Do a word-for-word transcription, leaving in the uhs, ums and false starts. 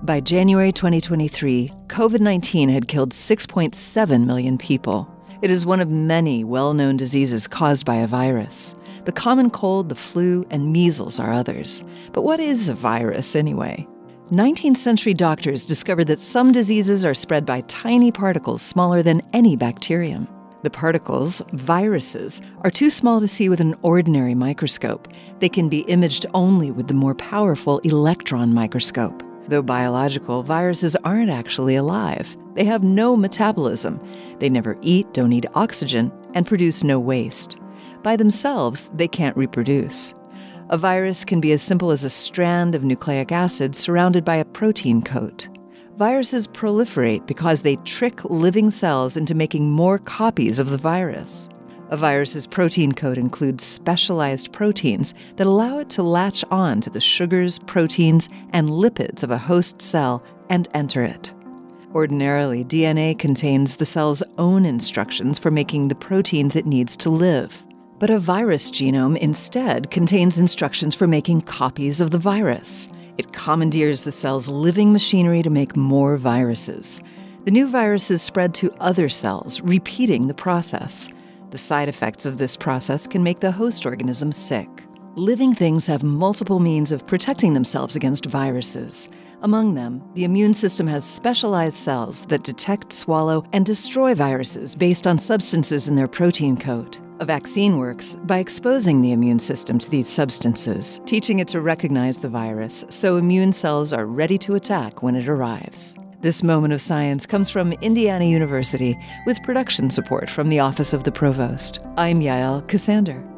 By January twenty twenty-three, COVID nineteen had killed six point seven million people. It is one of many well-known diseases caused by a virus. The common cold, the flu, and measles are others. But what is a virus anyway? nineteenth century doctors discovered that some diseases are spread by tiny particles smaller than any bacterium. The particles, viruses, are too small to see with an ordinary microscope. They can be imaged only with the more powerful electron microscope. Though biological, viruses aren't actually alive. They have no metabolism. They never eat, don't need oxygen, and produce no waste. By themselves, they can't reproduce. A virus can be as simple as a strand of nucleic acid surrounded by a protein coat. Viruses proliferate because they trick living cells into making more copies of the virus. A virus's protein coat includes specialized proteins that allow it to latch on to the sugars, proteins, and lipids of a host cell and enter it. Ordinarily, D N A contains the cell's own instructions for making the proteins it needs to live. But a virus genome instead contains instructions for making copies of the virus. It commandeers the cell's living machinery to make more viruses. The new viruses spread to other cells, repeating the process. The side effects of this process can make the host organism sick. Living things have multiple means of protecting themselves against viruses. Among them, the immune system has specialized cells that detect, swallow, and destroy viruses based on substances in their protein coat. A vaccine works by exposing the immune system to these substances, teaching it to recognize the virus so immune cells are ready to attack when it arrives. This moment of science comes from Indiana University with production support from the Office of the Provost. I'm Yael Ksander.